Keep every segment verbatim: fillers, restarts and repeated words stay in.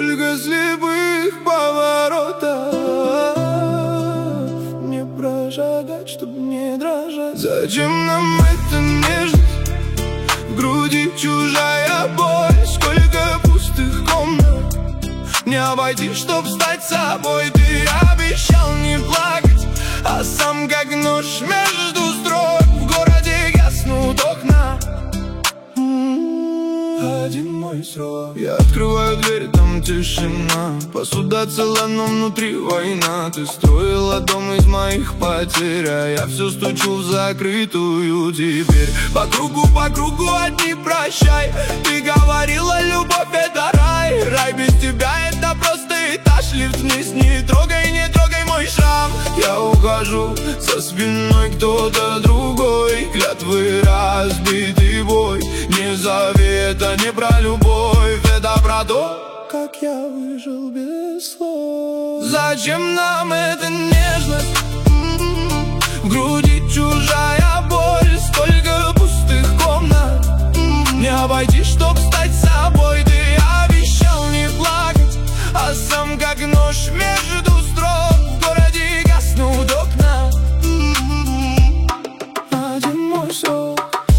Сколько слепых поворотов не прошагать, чтоб не дрожать. Зачем нам эта нежность? В груди чужая боль. Сколько пустых комнат не обойти, чтоб стать собой. Ты обещал не плакать, а сам как нож между строк. В городе гаснут окна, один мой срок. Я открываю дверь, там тишина. Посуда цела, но внутри война. Ты строила дом из моих потерь, а я все стучу в закрытую дверь. По кругу, по кругу одни прощай. Ты говорила, любовь это рай. Рай без тебя это просто этаж. Лифт вниз, не трогай, не трогай мой шрам. Я ухожу, за спиной кто-то другой. Клятвы, разбитый бой. Не завета, не про любовь, это про то, как я выжил без слов. Зачем нам эта нежность? В груди чужая боль. Сколько пустых комнат не обойти, чтоб стать собой. Ты обещал не плакать, а сам как нож между строк. В городе гаснут окна, один мой срок.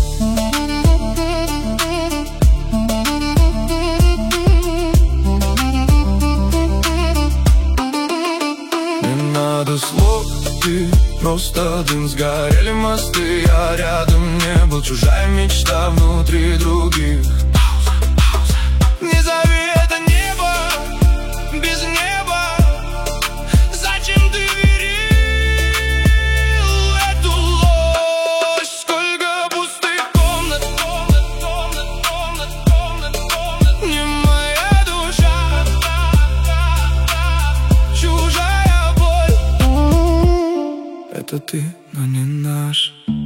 Надо слов, ты просто дым. Сгорели мосты, я рядом не был. Чужая мечта внутри других. Не зови это небо, без неба. Зачем ты верил эту ложь? Сколько пустых комнат, комнат, комнат, комнат, комнат, комнат. Не моя душа, чужая. Это ты, но не наш.